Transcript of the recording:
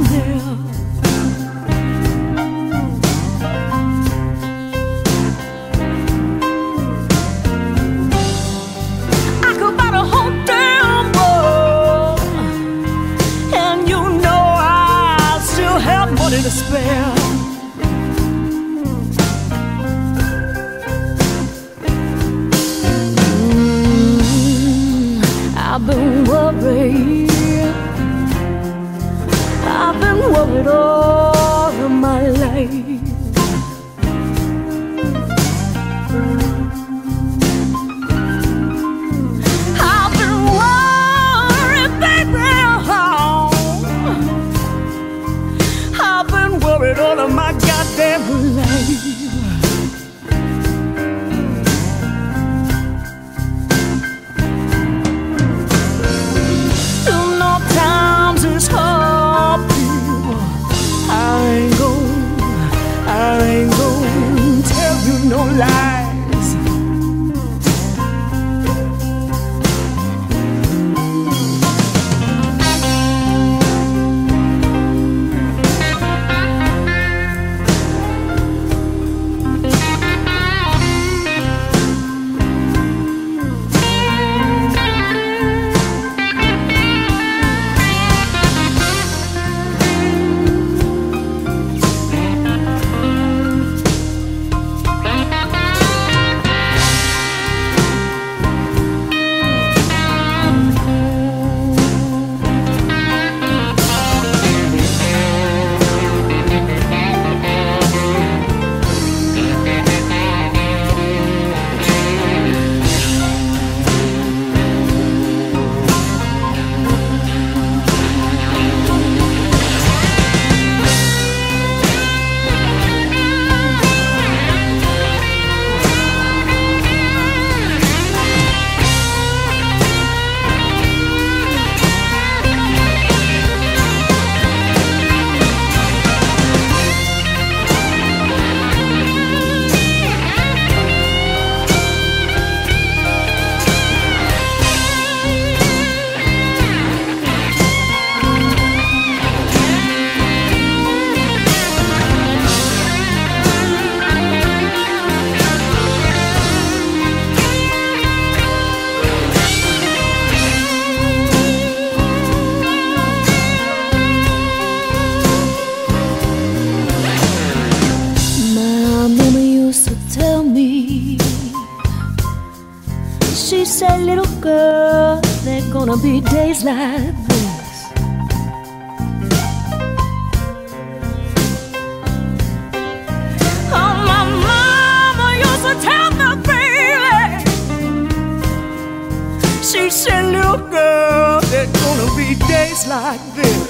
here. I could buy the whole damn world, and you know I still have money to spare. I've been worried. I've been worried all of my life. I've been worried, baby. I've been worried all of my goddamn life. No lies. She said, little girl, there are gonna be days like this. Oh, my mama used to tell me, baby. She said, little girl, there are gonna be days like this.